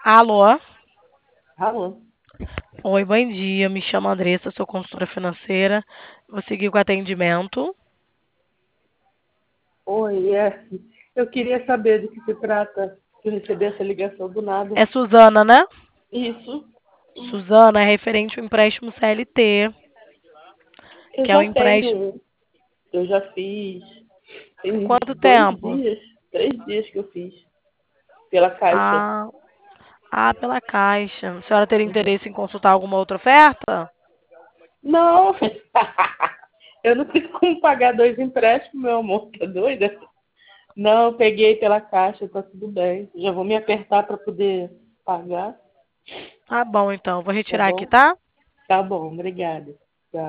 Alô? Alô? Oi, bom dia. Me chamo Andressa, sou consultora financeira. Vou seguir com o atendimento. Oi, eu queria saber do que se trata, que eu recebi essa ligação do nada. É Suzana, né? Isso, Suzana, é referente ao empréstimo CLT, eu que é o já empréstimo. tenho, eu já fiz, tem uns Quanto dois tempo? dias, 3 dias que eu fiz, pela Caixa. Ah, pela Caixa. A senhora teria Uhum. interesse em consultar alguma outra oferta? Não, eu não tenho como pagar 2 empréstimos, meu amor, tá doida? Não, eu peguei pela Caixa, tá tudo bem. Já vou me apertar para poder pagar, Tá bom, então. Vou tá retirar aqui, bom? tá? Tá bom, obrigada.